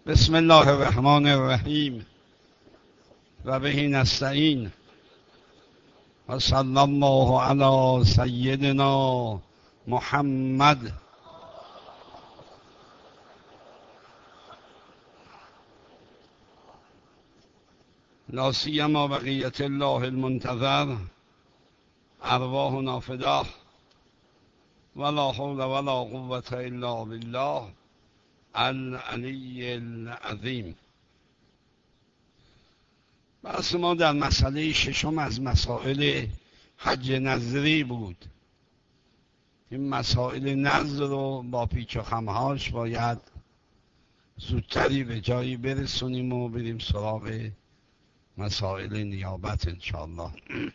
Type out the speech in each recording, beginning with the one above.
بسم الله الرحمن الرحیم و به نستعین و صلی الله علی سیدنا محمد. لا سیما بقیت الله المنتظر ارواحنا فداه ولا حول ولا قوة الا بالله العلی العظیم. بحث ما در مسئله ششم از مسائل حج نظری بود. این مسائل نظر رو با پیچ و خمهاش باید زودتری به جایی برسونیم و بریم سراغ مسائل نیابت انشاءالله.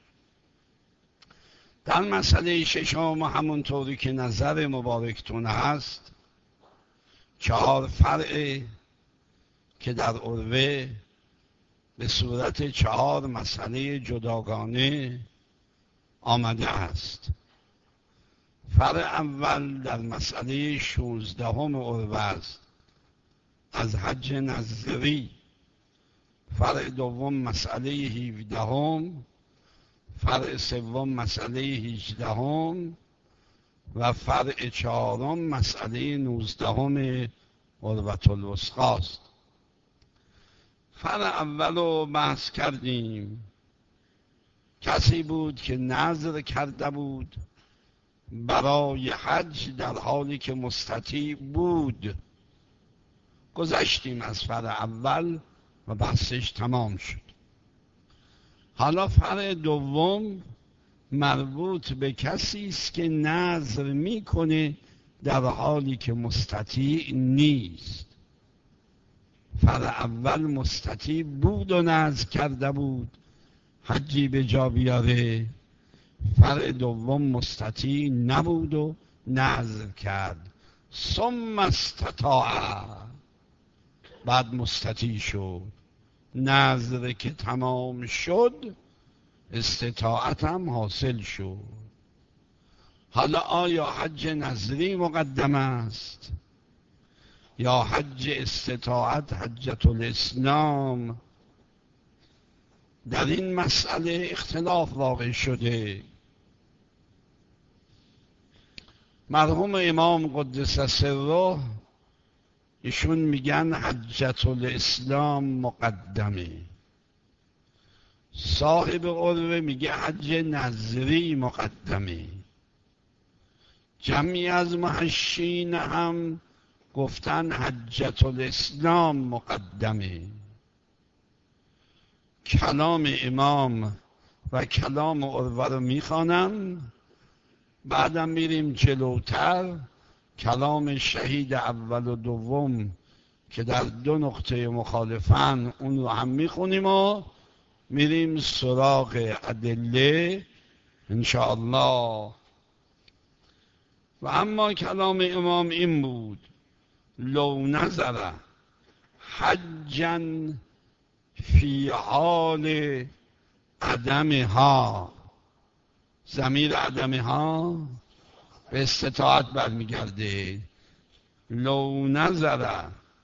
در مسئله ششم همونطوری که نظر مبارکتون هست 4 فرع که در عروه به صورت 4 مسئله جداگانه آمده است. فرع اول در مسئله 16 عروه است از حج نظری. فرع دوم مسئله 17، فرع سوم مسئله 18 و فرع 4 مسئله 19 عروة الوثقی است. فرع اول رو بحث کردیم. کسی بود که نذر کرده بود برای حج در حالی که مستطیع بود. گذشتیم از فرع اول و بحثش تمام شد. حالا فرع دوم مربوط به کسی است که نذر میکنه در حالی که مستطیع نیست. فرع اول مستطیع بود و نذر کرده بود حجی به جا بیاره. فرع دوم مستطیع نبود و نذر کرد، ثم استطاع، بعد مستطیع شد. نذر که تمام شد استطاعت هم حاصل شد. حالا آیا حج نظری مقدم است یا حج استطاعت، حجت الاسلام؟ در این مسئله اختلاف واقع شده. مرحوم امام قدس سره ایشون میگن حجت الاسلام مقدمه. صاحب عروه میگه حج نظری مقدمه. جمعی از محشین هم گفتن حجت الاسلام مقدمه. کلام امام و کلام عروه رو میخوانم، بعدم میریم جلوتر کلام شهید اول و دوم که در 2 نقطه مخالفن اون رو هم میخونیم و میریم سراغ ادله انشاءالله. و اما کلام امام این بود: لو نظر حجا فی حال عدمها. ضمیر عدمها به استطاعت برمیگرده. لو نظر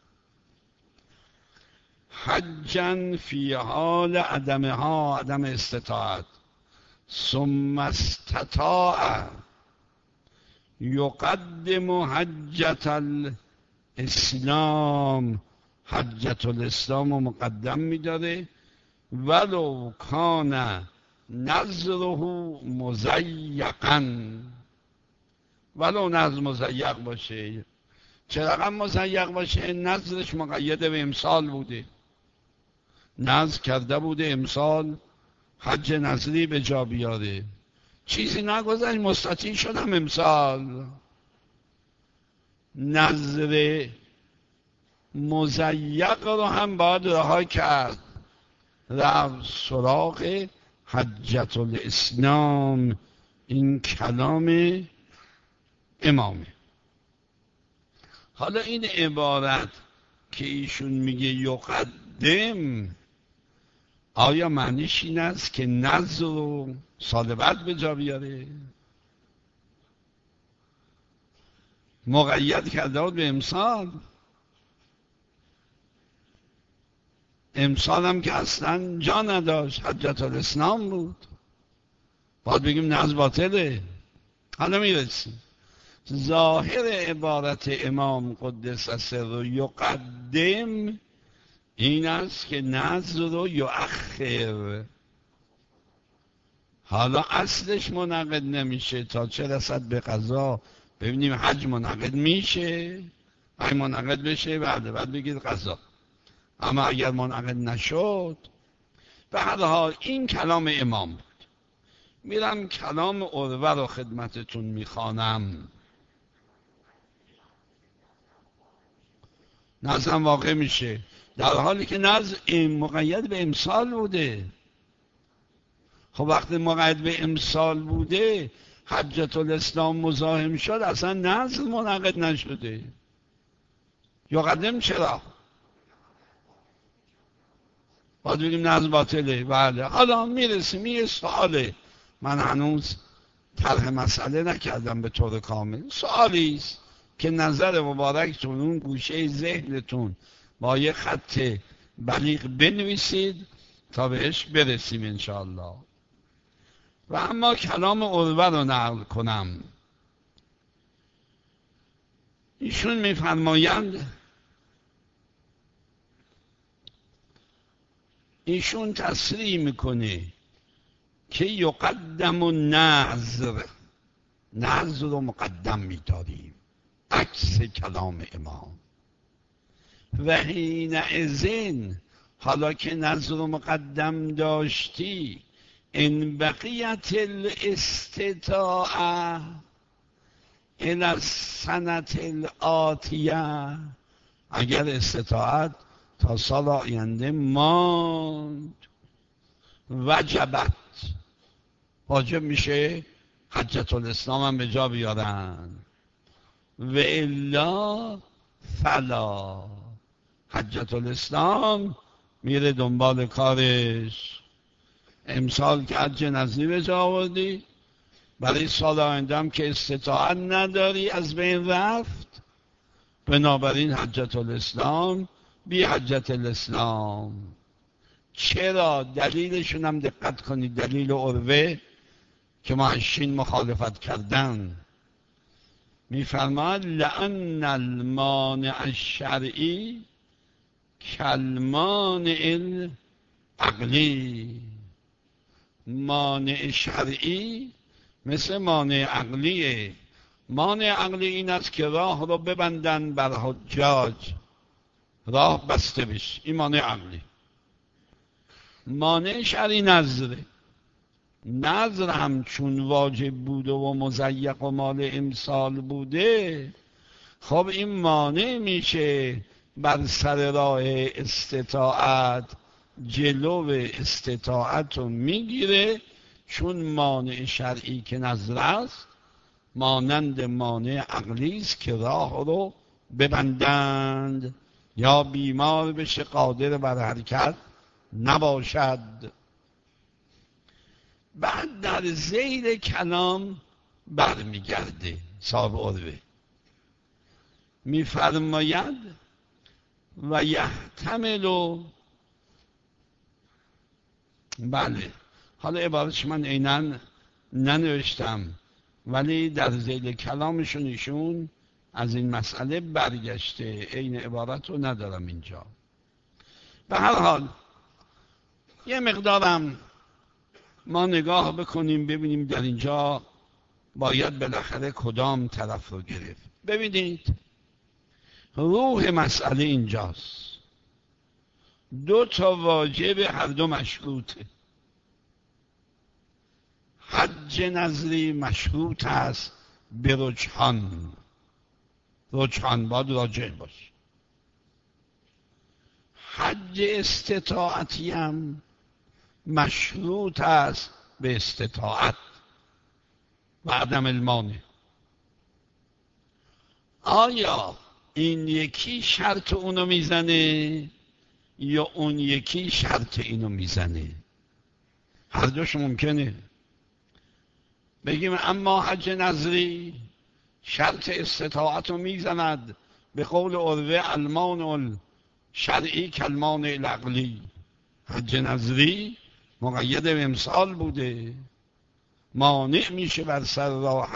حجا فی حال عدمها، عدم استطاعت، ثم استطاع یقدم حجت الاسلام، حجت الاسلام رو مقدم میداره. ولو کان نظره مضیقا، ولو نظر مضیق باشه. چرا مضیق باشه؟ نظرش مقید به امسال بوده، نظر کرده بوده امسال حج نظری به جا بیاره، چیزی نگذشت مستطیع شدم امسال. نظر مضیق رو هم باید رها کرد، رفت سراغ حجت الاسلام. این کلام امامه. حالا این عبارت که ایشون میگه یقدم، آیا معنیش این است که نذر رو سال بعد به جا بیاره؟ مقید کرده بود به امسال. امسال هم که اصلا جا نداشت، حجت الاسلام بود، باید بگیم نذر باطله. حالا میرسیم. ظاهر عبارت امام قدس سره یقدم این است که نذر رو یؤخر. حالا اصلش منعقد نمیشه تا چه رسد به قضا. ببینیم حج منعقد میشه، اگه منعقد بشه بعد بگید قضا. اما اگر منعقد نشد، به هر حال این کلام امام بود. میرم کلام عروه رو خدمتتون میخوانم. نظرم واقع میشه در حالی که نظر مقید به امسال بوده. خب وقتی مقید به امسال بوده، حجت الاسلام مزاحم شد، اصلا نظر منعقد نشده. یا قدم چرا؟ باید بگیم نظر باطله. بله. حالا میرسیم یه سواله، من هنوز طرح مسئله نکردم به طور کامل. سوالی است که نظر مبارکتون اون گوشه ذهنتون با یه خط بلیغ بنویسید تا بهش برسیم انشاءالله. و اما کلام عروه رو نقل کنم. ایشون میفرمایند، ایشون تصریح میکنه که یقدم النذر، نذر رو مقدم میداریم، عکس کلام امام. و حینئذ، حالا که نذر رو مقدم داشتی، ان بقیت الاستطاعه الى السنة الآتیه، اگر استطاعت تا سال آینده ماند، وجبت، واجب میشه حجت الاسلام هم به جا بیارن. و الا فلا، حجت الاسلام میره دنبال کارش. امسال که حج نظری به جا آوردی، برای سال آینده هم که استطاعت نداری، از بین رفت. بنابراین حجت الاسلام بی حجت الاسلام. چرا؟ دلیلشون هم دقت کنید، دلیل عروه که معشین مخالفت کردن. میفرماد لأن المانع الشرعی کالمانع العقلی، مانع شرعی مثل مانع عقلیه. مانع عقلی این است که راه رو ببندن بر حجاج، راه بسته بشه، این مانع عقلی. مانع شرعی نذره. نذر هم چون واجب بوده و مضیق و مال امسال بوده، خب این مانع میشه بر سر راه استطاعت، جلو استطاعت رو میگیره. چون مانع شرعی که نذر است مانند مانع عقلی است که راه رو ببندند یا بیمار بشه، قادر بر حرکت نباشد. بعد در ذیل کلام برمیگرده صاحب عروه، میفرماید و یحتمل، بله حالا عبارتش من عیناً ننوشتم، ولی در ذیل کلامشون ایشون از این مسئله برگشته، عین عبارت رو ندارم اینجا. به هر حال یه مقدارم ما نگاه بکنیم ببینیم در اینجا باید بالاخره کدام طرف رو گرفت. ببینید روح مسئله اینجاست، دو تا واجب، هر دو مشروطه. حج نظری مشروط است به رجحان، رجحان باید راجع باشه. حج استطاعتی هم مشروط است به استطاعت و عدم المانع. آیا این یکی شرط اونو میزنه یا اون یکی شرط اینو میزنه؟ هر دوش ممکنه. بگیم اما حج نظری شرط استطاعت رو میزند، به قول عروه المانع شرعی کلمان العقلی. حج نظری مقید به امسال بوده، مانع میشه بر سر راه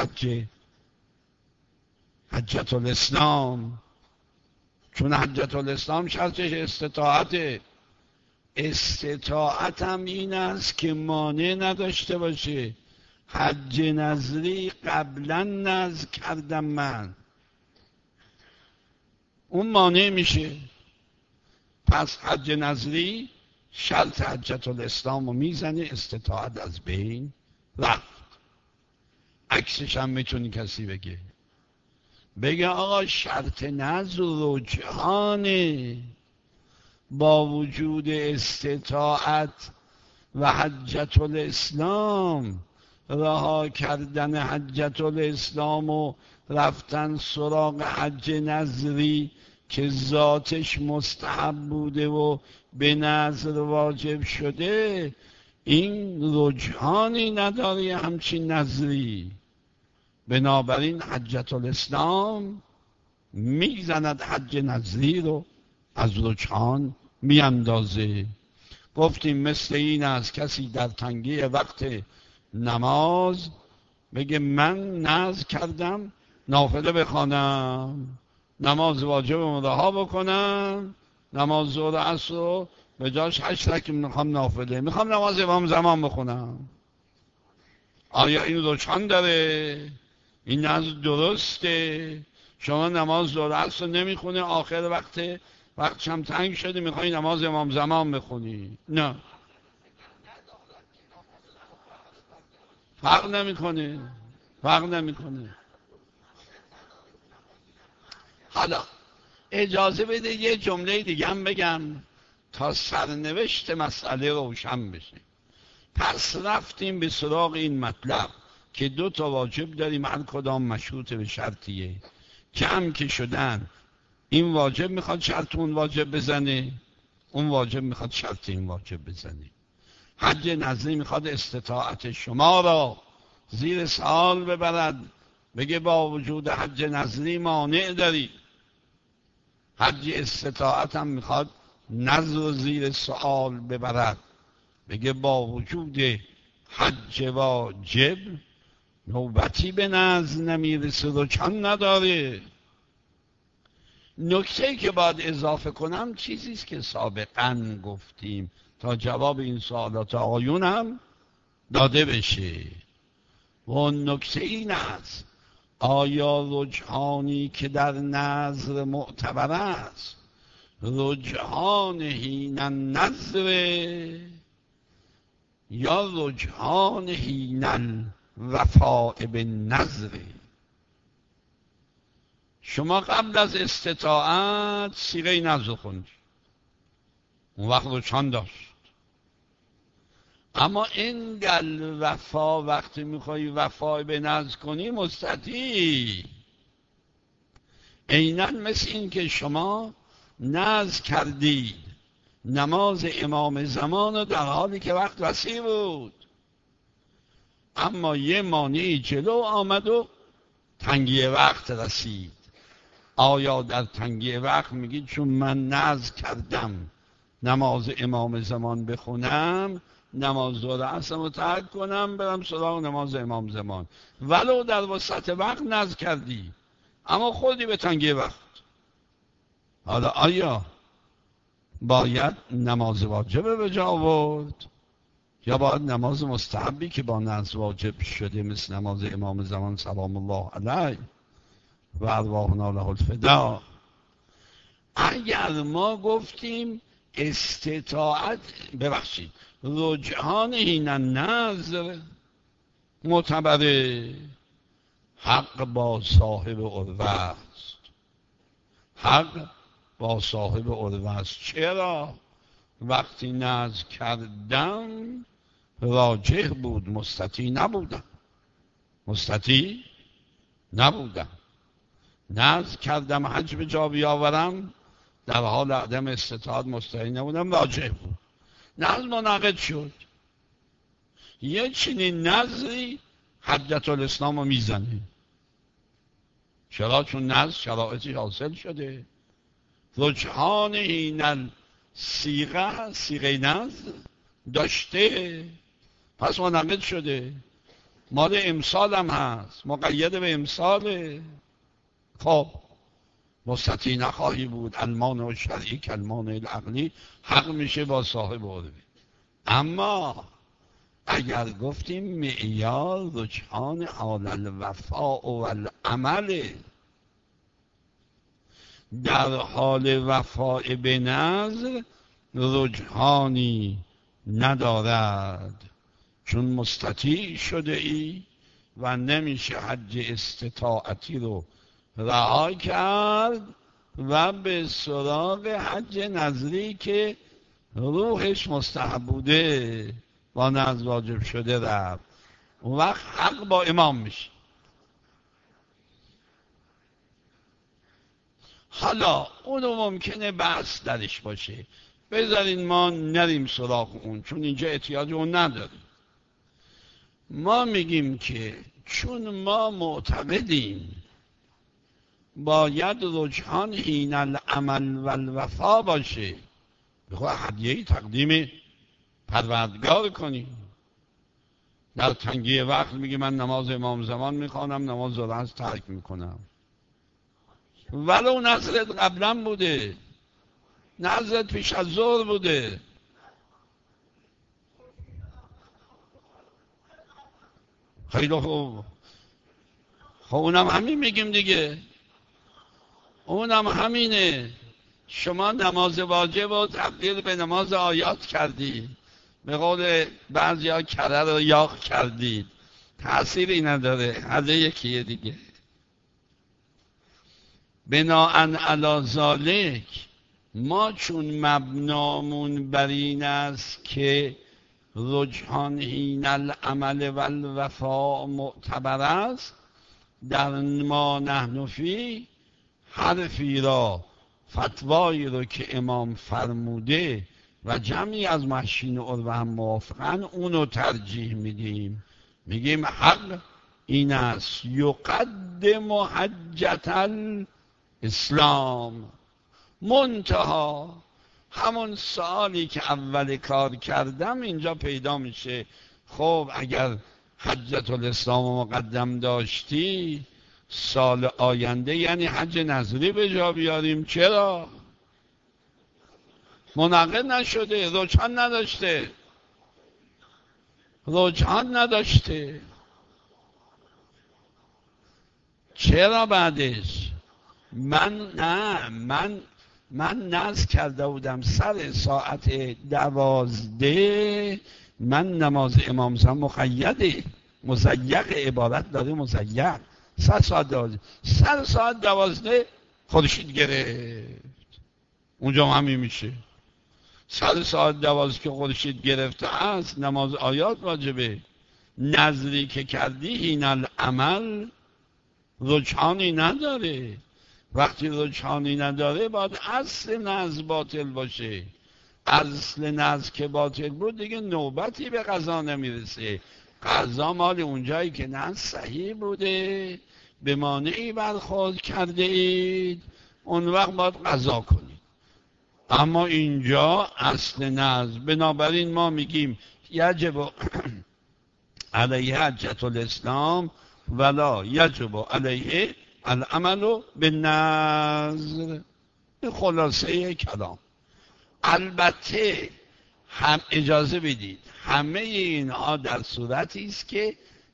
حجت الاسلام، چون حجت الاسلام شرطش استطاعته. استطاعت هم این است که مانع نداشته باشه. حج نظری قبلا نذر کردم من، اون مانع میشه. پس حج نظری شرط حجت الاسلام رو میزنه، استطاعت از بین رفت. عکسش هم میتونی کسی بگه آقا شرط نذر رجحانه، با وجود استطاعت و حجت الاسلام رها کردن حجت الاسلام و رفتن سراغ حج نظری که ذاتش مستحب بوده و به نظر واجب شده، این رجحانی نداره همچین نظری. بنابراین حجت الاسلام میزند حج نظری رو از رجحان میاندازه. گفتیم مثل این است کسی در تنگی وقت نماز بگه من نذر کردم نافله بخوانم، نماز واجب رها بکنم، نماز ظهر و عصر رو به جاش 8 رکعت میخوام نافله، میخوام نماز امام زمان بخونم. آیا این رجحان داره؟ این نذر درسته؟ شما نماز ظهر و عصر نمیخونه، آخر وقتش هم تنگ شده میخوای نماز امام زمان بخونی. نه، فرق نمیکنه. حالا اجازه بده یه جمله دیگه هم بگم تا سرنوشت مسئله روشن بشه. پس رفتیم به سراغ این مطلب که 2 تا واجب داریم، هر کدام مشروط به شرطیه. جمع که شدن، این واجب میخواد شرط اون واجب بزنه، اون واجب میخواد شرط این واجب بزنه. حج نظری میخواد استطاعت شما را زیر سوال ببرد، بگه با وجود حج نظری مانع داری. حج استطاعت هم میخواد نظر زیر سوال ببرد، بگه با وجود حج واجب نوبتی به نظر نمیرسه و چند نداره. نکته‌ای که باید اضافه کنم چیزیست که سابقا گفتیم تا جواب این سوالات آقایون هم داده بشه. و نکته این است آیا رجحانی که در نظر معتبر است رجحان حین النظر یا رجحان حین الوفاء بالنظر؟ شما قبل از استطاعت صیغه نظر خوندی، اون وقت رجحان داشت، اما این وفا وقتی میخوایی وفا به نظر کنی مستطیع. عیناً مثل این که شما نذر کردید نماز امام زمان رو در حالی که وقت وسیع بود، اما یه مانعی جلو آمد و تنگی وقت رسید. آیا در تنگی وقت میگید چون من نذر کردم نماز امام زمان بخونم، نماز ظهر عصر رو ترک کنم برم سراغ نماز امام زمان، ولو در وسط وقت نذر کردی اما خودی به تنگی وقت، حالا آیا باید نماز واجب به جا آورد یا باید نماز مستحبی که با نذر واجب شده مثل نماز امام زمان سلام الله علیه و ارواحنا له الفدا؟ اگر ما گفتیم استطاعت رجحان حین النظر معتبره، حق با صاحب عروه است، حق با صاحب عروه است. چرا؟ وقتی نذر کردم راجح بود، مستطیع نبودم. نذر کردم حج به جا بیاورم در حال عدم استطاعت مستطیع نبودم، راجح بود، نذر منعقد شد. یه چنین نذری حجت الاسلام رو میزنه. چرا؟ چون نذر شرایطی حاصل شده. رجحان این صیغه نزد داشته، پس منعقد شده، مال امسال هم هست، مقید به امساله. خب مستطیع نخواهی بود المان و شرعی کالمان العقلی، حق میشه با صاحب عربی. اما اگر گفتیم معیار رجحان حال الوفاء و العمل، در حال وفاء به نظر رجحانی ندارد، چون مستطیع شده ای و نمیشه حج استطاعتی رو رها کرد و به سراغ حج نظری که روحش مستحب بوده با نظر واجب شده رفت. اون وقت حق با امام میشه. حالا اونو ممکنه بحث درش باشه، بذارین ما نریم سراغ اون، چون اینجا احتیاج اون نداریم. ما میگیم که چون ما معتقدیم باید رجحان حین العمل و الوفا باشه، بخواه هدیه‌ای تقدیم پروردگار کنیم. در تنگی وقت میگه من نماز امام زمان میخوانم، نماز ظهر ترک میکنم، ولو نظرت قبلا بوده، نظرت پیش از ظهر بوده. خیلی خوب، خب اونم همین میگیم دیگه، اونم همینه. شما نماز واجب رو تبدیل به نماز آیات کردید، به قول بعضی ها کره رو یاغ کردید، تأثیری نداره، هر یکیه دیگه. بناءً علی ذالک ما چون مبنامون بر این است که رجحان حین العمل و الوفا معتبر است، در ما نحن فی حرفی را، فتوایی رو که امام فرموده و جمعی از محشین عربه هم موافقن، اونو ترجیح میدیم. میگیم حق این است یقدم حجت الاسلام. منتها همون سوالی که اول کار کردم اینجا پیدا میشه. خب اگر حجت الاسلام رو مقدم داشتی، سال آینده یعنی حج نظری به جا بیاریم. چرا؟ منعقد نشده، رجحان نداشته، رجحان نداشته. چرا بعدش؟ من نذر کرده بودم سر ساعت 12 من نماز امام زمان مقیده، مضیق عبارت داره، مضیق سر ساعت 12 خورشید گرفت. اونجا همین میشه، سر ساعت 12 که خورشید گرفته است نماز آیات واجبه. نظری که کردی حین العمل رجحانی نداره. وقتی رجحانی نداره باید اصل نظر باطل باشه. اصل نظر که باطل بود دیگه نوبتی به قضا نمیرسه. قضا مال اونجایی که نظر صحیح بوده، به مانعی برخورد کرده اید، اون وقت باید قضا کنید. اما اینجا اصل نظر، بنابراین ما میگیم یجب علیه حجت الاسلام ولا یجب علیه العمل بالنظر. این خلاصه کلام. البته هم اجازه بدید همه اینها در صورتی است که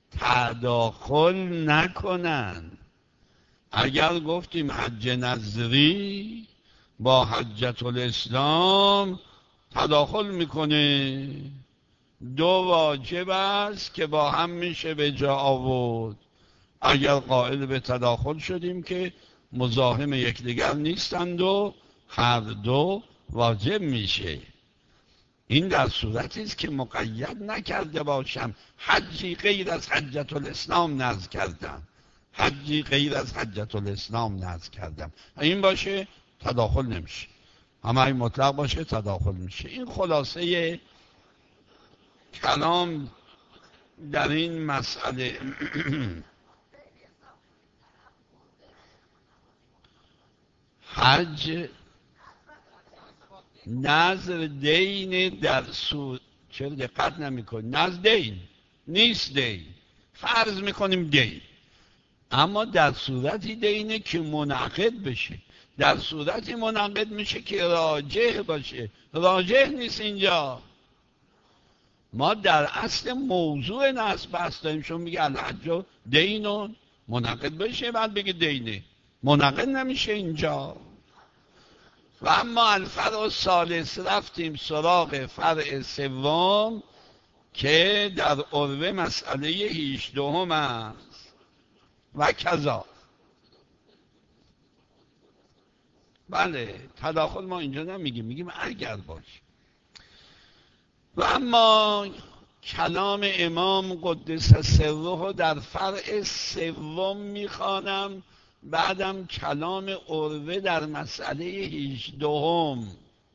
تداخل نکنن. اگر گفتیم حج نظری با حجت الاسلام تداخل میکنه، دو واجب است که با هم میشه به جا آورد. اگر قائل به تداخل شدیم که مزاحم یکدیگر نیستند و هر دو واجب میشه. این در صورتی است که مقید نکرده باشم حجی غیر از حجت الاسلام نذر کردم، حجی غیر از حجت الاسلام نذر کردم، این باشه تداخل نمیشه. اما این مطلق باشه تداخل میشه. این خلاصه کلام در این مسئله. حج نظر دین در صورت، چرا دقت نمی‌کنی؟ نظر دین نیست، دین فرض میکنیم دین، اما در صورتی دینه که منعقد بشه، در صورتی منعقد میشه که راجح باشه. راجح نیست اینجا. ما در اصل موضوع نصب بحث داریم، شما میگه الحج دینون منعقد بشه، بعد بگه دینه، منعقد نمیشه اینجا. و اما الفرع الثالث، رفتیم سراغ فرع سوم که در عروه مسئله 18 است. و کذا، بله تداخل ما اینجا نمیگیم، میگیم اگر باشه. و اما کلام امام قدس سره در فرع سوم میخوانم، بعدم کلام عروه در مسئله 18.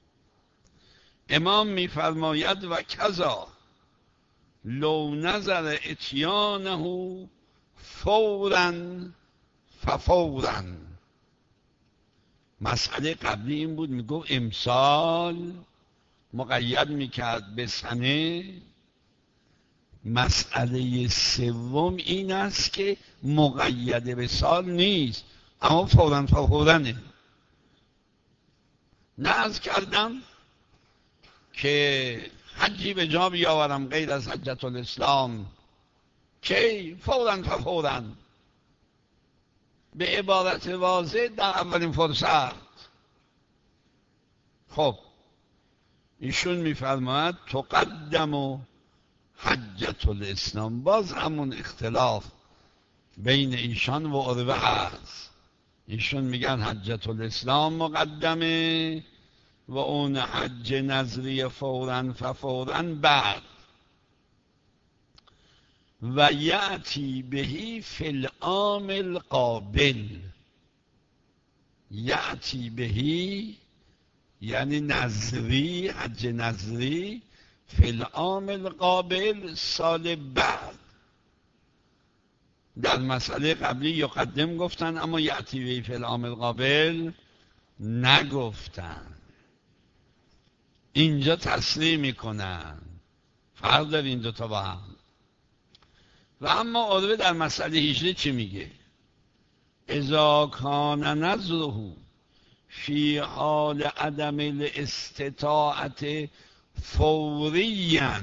امام میفرماید و کذا لو نظر اتیانه فورا ففورا. مسئله قبلی این بود، میگو امسال مقید میکرد به سنه. مسئله سوم این است که مقید به سال نیست، اما فوراً فورانه. نذر کردم که حجی به جا بیاورم غیر از حجت الاسلام، که فوراً فوراً، به عبارت واضح در اولین فرصت. خب ایشون میفرماید تقدم حجت الاسلام، باز همون اختلاف بین ایشان و عروه هست. ایشون میگن حجت الاسلام مقدمه و اون حج نظری فوراً فوراً بعد. و یأتی بهی فی العام القابل. یأتی بهی یعنی نظری، حج نظری، فی العام القابل، سال بعد. در مسئله قبلی یقدم گفتن، اما یأتی بهی فی العام القابل نگفتن. اینجا تصریح میکنن، فرق داره این دوتا با هم. و اما عروه در مسئله 18 چی میگه؟ اذا کان نظره فی حال عدم الاستطاعت فوریا،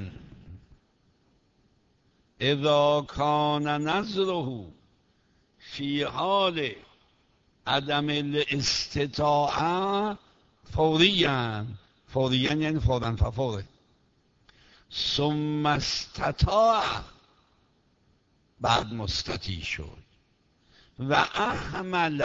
اذا کان نظره فی حال عدم الاستطاعت فوریا، فوریا یعنی فوراً فوره، ثم استطاع، بعد مستطیع شد، و احمل،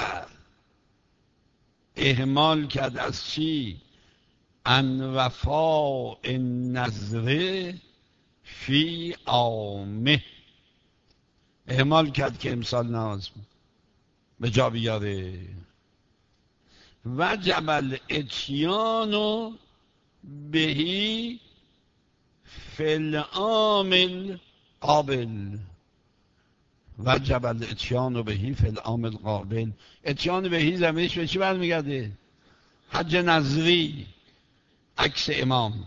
اهمال کرد از چی؟ ان وفاء النذر فی عامه، اهمال کرد که امسال نماز به جا بیاره. وجب الاتیان بهی فی العام القابل، وجب الاتیان بهی فی العام القابل. اتیان بهی زمینش به چی برمیگرده؟ حج نظری، عکس امام.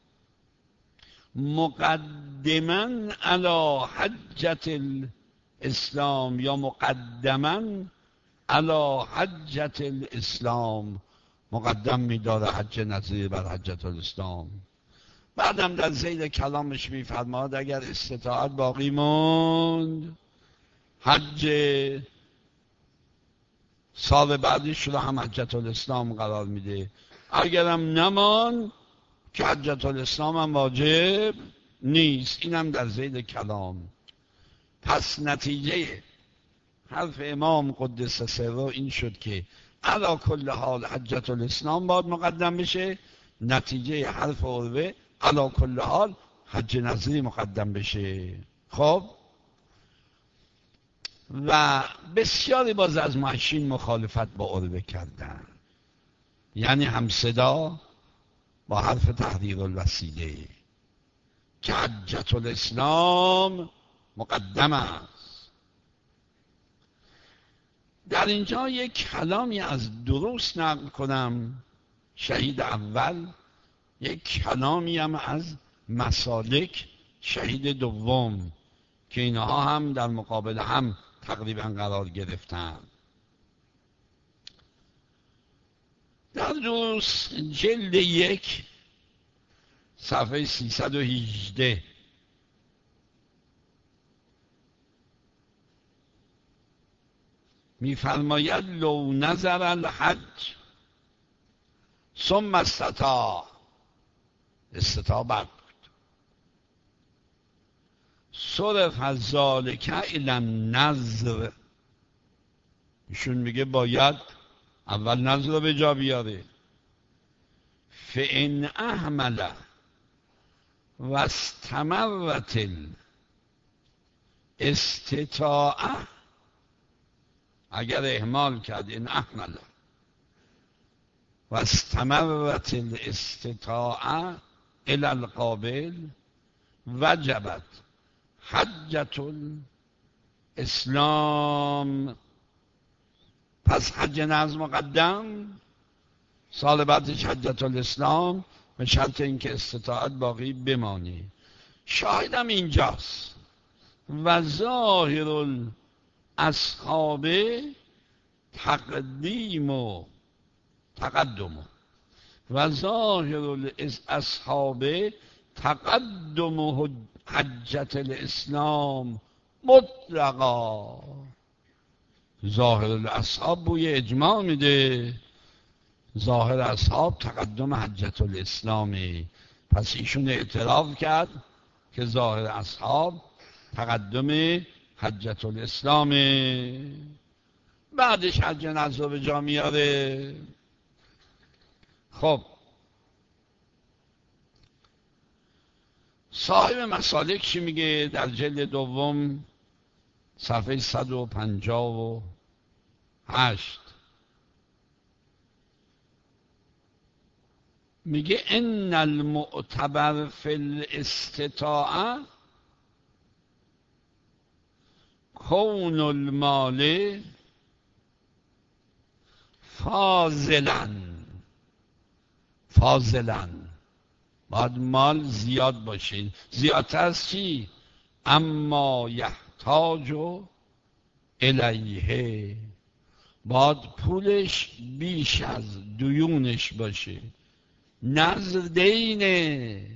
مقدما علی حجت الاسلام، یا مقدما علی حجت الاسلام، مقدم میداره حج نظری بر حجت الاسلام. بعدم در ذیل کلامش میفرماد اگر استطاعت باقی موند، حج سال بعدش رو هم حجت الاسلام قرار میده. اگرم نمان که حجت الاسلام هم واجب نیست. اینم در ذیل کلام. پس نتیجه حرف امام قدس سره این شد که علی کل حال حجت الاسلام باید مقدم بشه. نتیجه حرف عروه علی کل حال حج نظری مقدم بشه. خب و بسیاری باز از محشین مخالفت با عروه کردن، یعنی همصدا با حرف تحریر الوسیله که حجت الاسلام مقدم است. در اینجا یک کلامی از دروس نقل کنم. شهید اول یک کلامی هم از مسالک شهید دوم که اینها هم در مقابل هم تقریبا قرار گرفتن. در دروس جلد 1 صفحه 318 می‌فرماید لو نظر الحج ثم استطاع بد صرف ذالک الی النظر. ایشون میگه باید اول نظر رو به جا بیاره. فإن اهمل و استمرت الاستطاعه، اگر اهمال کرد این اهمل و استمرت الاستطاعه الی القابل وجبت حجة الاسلام. پس حج نظر مقدم، سال بعدش حجة الاسلام، به شرط اینکه استطاعت باقی بمانه. شاهدم اینجاست. و ظاهر الاصحاب تقدیم و تقدم و ظاهر الاصحاب تقدم حجة الاسلام مطلقا. ظاهر الاصحاب بوی اجماع میده، ظاهر اصحاب تقدم حجة الاسلامی. پس ایشون اعتراف کرد که ظاهر اصحاب تقدم حجة الاسلامی. بعدش حج نظر به جا میاره. خب صاحب مسالک چی میگه در جلد دوم صفحه 158؟ میگه ان المعتبر فی الاستطاعه کون المال فاضلا، باید مال زیاد باشه. زیادتر از چی؟ اما یحتاج الیه، باید پولش بیش از دیونش باشه. نظر دینه.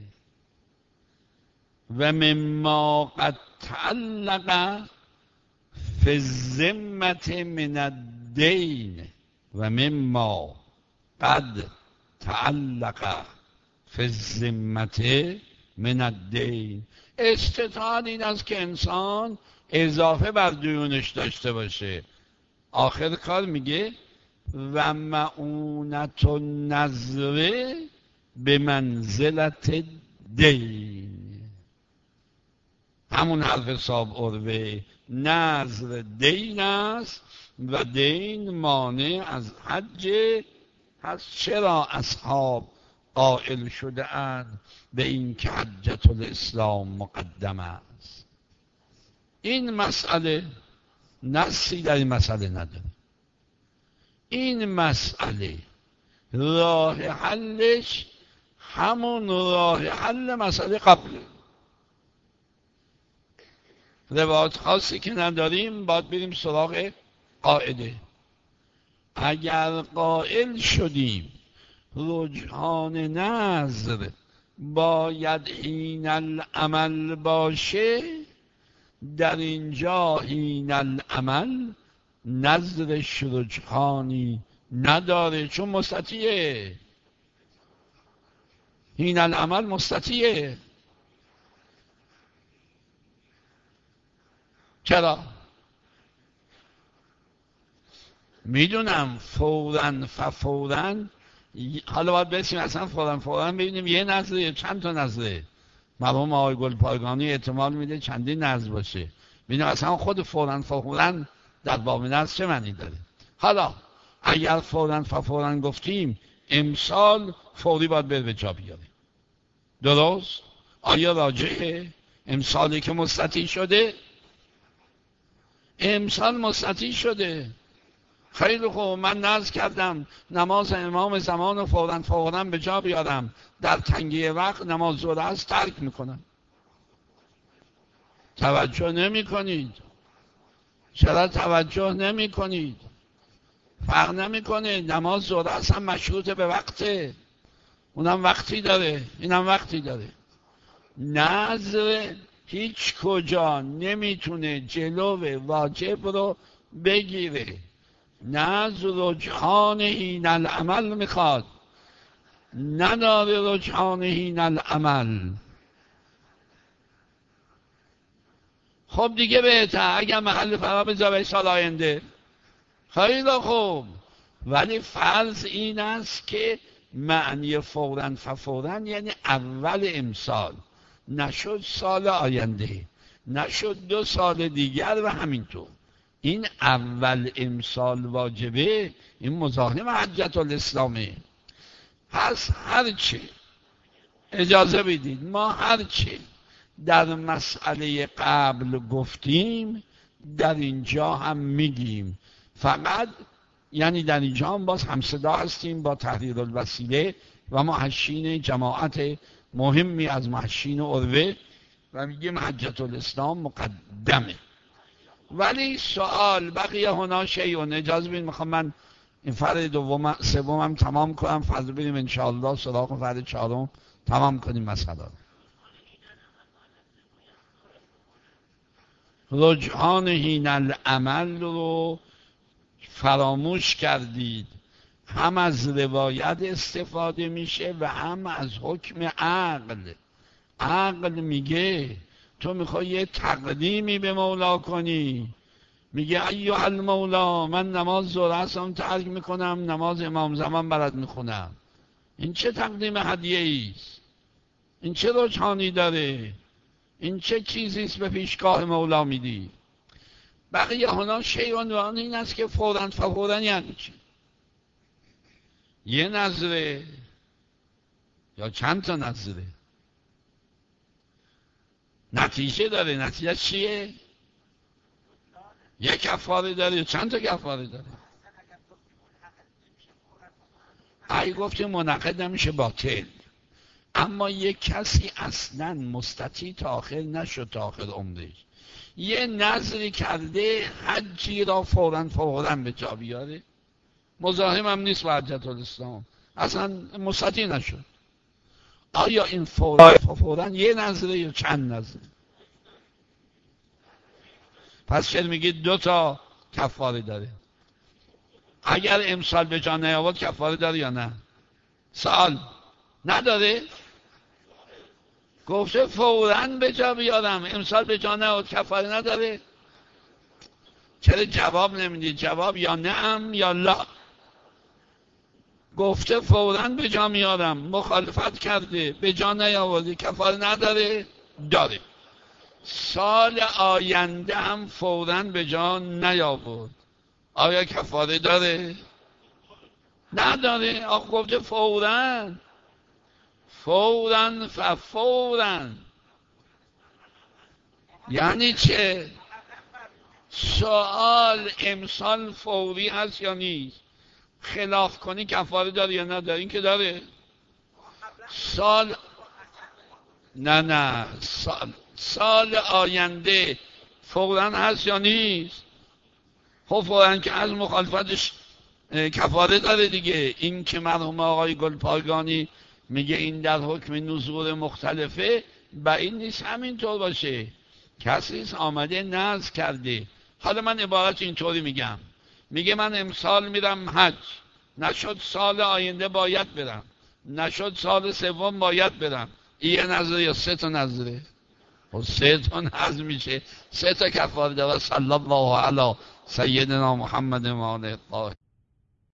و مما قد تعلق فی الذمة من الدین، و مما قد تعلق فی الذمة من الدین. استطاعت این است که انسان اضافه بر دیونش داشته باشه. آخر کار میگه و معونت النظر به منزلت دین. همون حرف صاحب عروه، نظر دین است و دین مانع از حج هست. چرا اصحاب قائل شده اند به این که حجة الاسلام مقدم است؟ این مسئله نصی در این مسئله نداره. این مسئله راه حلش همون راه حل مسئله قبله. روایت خاصی که نداریم، باید بریم سراغ قاعده. اگر قائل شدیم رجحان نظر باید حین العمل باشه، در اینجا حین العمل نظرش رجحانی نداره، چون مستطیعه. حین العمل مستطیعه. چرا؟ میدونم فوراً حالا باید برسیم اصلا فوراً ببینیم یه نظره چند تا نظره. مرحوم آقای گلپایگانی احتمال میده چندین نظر باشه. ببینیم اصلا خود فوراً در باب نظر چه معنی داره. حالا اگر فوراً گفتیم امسال فوری باید بره به جا بیاره. درست؟ آیا راجعه امسالی که مستطیع شده؟ امسال مستطیع شده. خیلی خوب، من نذر کردم نماز امام زمان رو فوراً به جا بیارم، در تنگی وقت نماز ظهر است ترک میکنم. توجه نمی کنید. چرا توجه نمی کنید؟ فرق نمیکنه، نماز ظهر است هم مشروط به وقته، اونم وقتی داره، اینم وقتی داره. نذر هیچ کجا نمیتونه جلو واجب رو بگیره. نذر رجحان حین العمل میخواد، نداره رجحان حین العمل. خب دیگه بهتر اگر محل فرا بذاره سال آینده، خیلی خوب، ولی فرض این است که معنی فوراً یعنی اول امسال، نشد سال آینده، نشد 2 سال دیگر و همینطور. این اول امسال واجبه، این مزاحم حجت الاسلامه. پس هرچی اجازه بدید ما هرچی در مسئله قبل گفتیم در اینجا هم میگیم، فقط یعنی در اینجا هم باز همصدا هستیم با تحریر الوسیله و محشین جماعت مهمی از محشین عروه و میگیم حجت الاسلام مقدمه. ولی سوال بقیه هنا شیعون، اجازه بدید میخوام من این فرد سومم تمام کنم، فرض بریم انشاءالله سراغ فرد 4 تمام کنیم مسئله. رجحان حین العمل رو فراموش کردید، هم از روایت استفاده میشه و هم از حکم عقل. عقل میگه تو میخوای یه تقدیمی به مولا کنی، میگه ایها المولا من نماز ظهر اصلا ترک میکنم، نماز امام زمان برات میخونم. این چه تقدیم هدیه ایست؟ این چه رجحانی داره؟ این چه چیزیست به پیشگاه مولا میدی؟ بقیه هنا شیعون و این است که فوراً یعنی چی؟ یه نظره یا چند تا نظره؟ نتیجه داره. نتیجه چیه؟ یک کفاره داره یا چند تا کفاره داره؟ اگه گفتیم منعقد نمیشه باطل، اما یک کسی اصلا مستطیع تا آخر نشد، تا آخر عمرش یه نظری کرده حجی را فوراً به جا بیاره، مزاحم هم نیست با حجت الاسلام، اصلا مستطیع نشد. آیا این فوراً یه نظره یا چند نظره؟ پس چرا میگه 2 تا کفاره داره؟ اگر امسال به جا نیاورد کفاره داره یا نه؟ سوال نداره؟ گفته فوراً به جا بیارم، امسال به جا نیاورد کفاره نداره؟ چرا جواب نمیدید؟ جواب یا نعم یا لا. گفته فوراً به جا میارم، مخالفت کرده، به جا نیاورده، کفاره نداره؟ داره. سال آینده هم فوراً به جا نیاورد، آیا کفاره داره؟ نداره. آخه گفته فوراً یعنی چه؟ سوال امسال فوری هست یا نیست؟ خلاف کنی کفاره داره یا نداره؟ این که داره. سال نه سال آینده فوراً هست یا نیست؟ خب فوراً که از مخالفتش کفاره داره دیگه. این که مرحوم آقای گلپایگانی میگه این در حکم نزول مختلفه، بعید نیست همینطور باشه. کسی آمده نذر کرده. حالا من عبارت اینطوری میگم، میگه من امسال میرم حج، نشد سال آینده باید برم، نشد سال سوم باید برم. این نظره یا 3 تا نظره؟ و 3 تا نظر میشه 3 تا کفاره داره. صلی الله علی سیدنا محمد و آله الطاهرین.